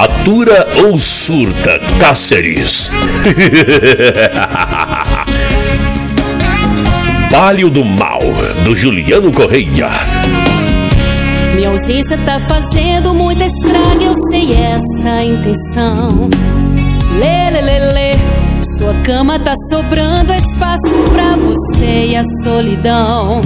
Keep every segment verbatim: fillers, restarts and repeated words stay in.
Atura ou surta, Cáceres? Palio do Mal, do Juliano Correia. Minha ausência tá fazendo muito estrago, eu sei essa a intenção. Lê, lê, lê, lê. Sua cama tá sobrando espaço pra você e a solidão.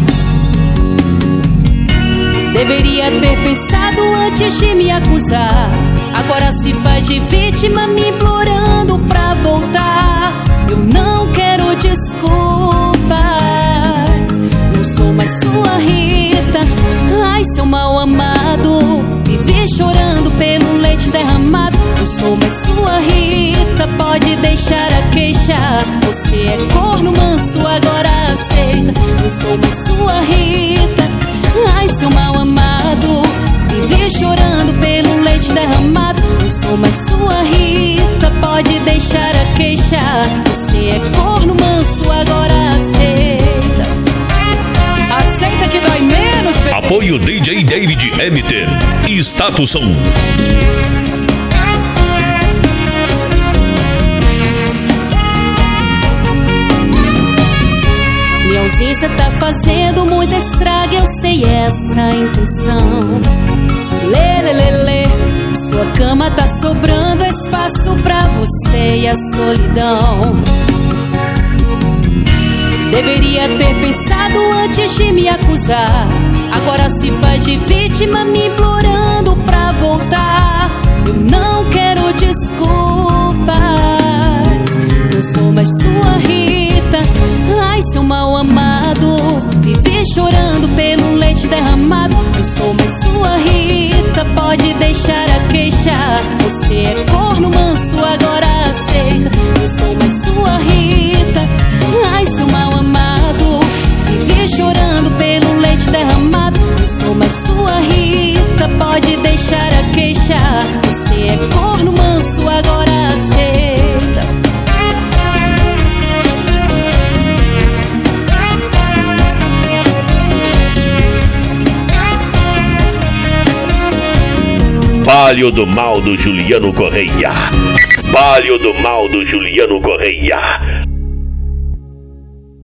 Deveria ter pensado antes de me acusar. Agora se faz de vítima me implorando pra voltar. Eu não quero desculpas, não sou mais sua Rita. Ai, seu mal amado, vivi chorando pelo leite derramado. Não sou mais sua Rita, pode deixar a queixa. Você é corno manso, agora aceita. Não sou mais sua Rita. Ai, seu mal amado, vivi chorando pelo leite derramado. Não sou mais sua Rita, pode deixar a queixa. Você é corno manso, agora aceita. Aceita que dói menos, bebê. Apoio D J David M T. Status Som. Minha ausência tá fazendo muito estrago, eu sei essa a intenção. Lê, lê, lê, lê. Sua cama tá sobrando espaço pra você e a solidão. Deveria ter pensado antes de me acusar. Agora se faz de vítima me implorando pra voltar. Eu não quero desculpas, não sou mais sua Rita. Ai, seu mal amado, vivi chorando pelo leite derramado. Não sou mais sua Rita, pode deixar a queixa. Você é corno manso, agora aceita. Não sou mais sua Rita. Ai, seu mal amado, vivi chorando pelo leite derramado. Não sou mais sua Rita, pode deixar a queixa. Você é corno manso, agora aceita. Palio do Mal, do Juliano Correia. Palio do Mal, do Juliano Correia.